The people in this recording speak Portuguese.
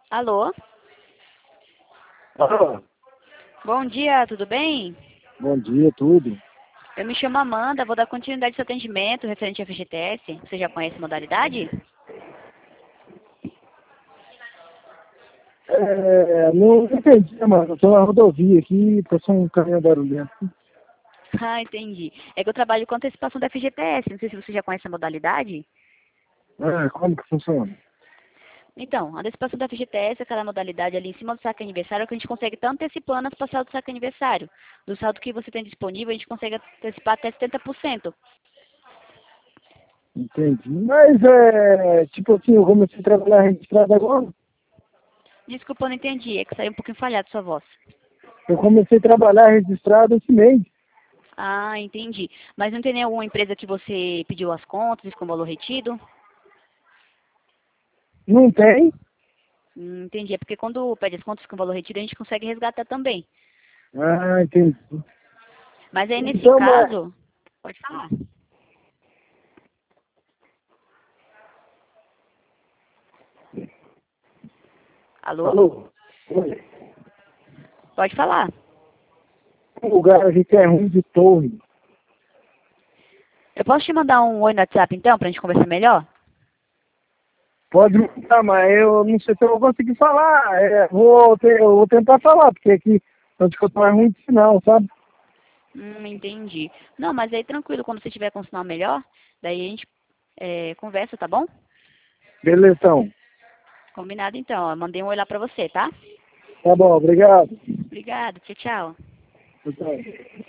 Alô? Alô, Bom dia, tudo bem? bom dia, tudo. Eu me chamo Amanda, vou dar continuidade ao seu atendimento referente ao FGTS. Você já conhece a modalidade? Não entendi, mano. Eu tô na rodovia aqui, passou um caminhão barulhento. Ah, entendi. É que eu trabalho com antecipação da FGTS. Não sei se você já conhece a modalidade. Como que funciona? Então, a antecipação da FGTS é aquela modalidade ali em cima do saque aniversário que a gente consegue estar antecipando as parcelas do saque aniversário. Do saldo que você tem disponível, a gente consegue antecipar até 70%. Entendi. Mas tipo assim, eu comecei a trabalhar registrado agora. Desculpa, eu não entendi. É que saiu um pouquinho falhado sua voz. Eu comecei a trabalhar registrado esse mês. Ah, entendi. Mas não tem nenhuma empresa que você pediu as contas e com valor retido? Não tem? Entendi. É porque quando pede as contas com valor retido, a gente consegue resgatar também. Ah, entendi. Mas aí, nesse Então, mas... caso, pode falar. Alô? Alô? Oi. Pode falar. Um lugar aqui que é ruim de torre. Eu posso te mandar um oi no WhatsApp, então, pra gente conversar melhor? Pode mandar, mas eu não sei se eu vou conseguir falar. Eu vou tentar falar, porque aqui onde que eu tô é ruim de sinal, sabe? Entendi. Não, mas aí tranquilo, quando você tiver com sinal melhor, daí a gente conversa, tá bom? Beleza, então. Combinado, então. Eu mandei um oi lá pra você, tá? Tá bom, obrigado. Obrigada. Tchau, tchau. Tchau.